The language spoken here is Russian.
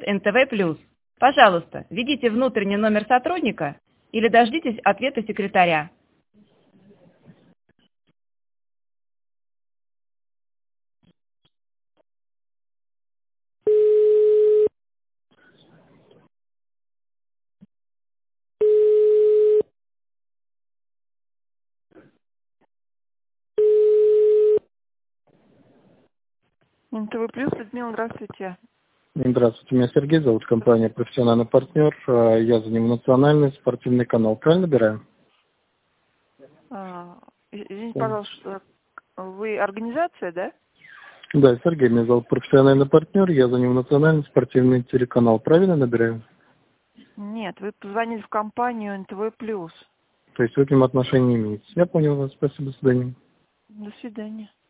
НТВ+. Пожалуйста, введите внутренний номер сотрудника или дождитесь ответа секретаря. НТВ Плюс, Людмила, здравствуйте. Здравствуйте, меня Сергей зовут, компания «Профессиональный партнер». Я за ним национальный спортивный канал. Правильно набираем? Извините, пожалуйста, вы организация, да? Да, Сергей, меня зовут «Профессиональный партнер». Я за ним национальный спортивный телеканал. Правильно набираем? Нет, вы позвонили в компанию НТВ Плюс. То есть вы к ним отношения не имеете. Я понял вас. Спасибо, до свидания. До свидания.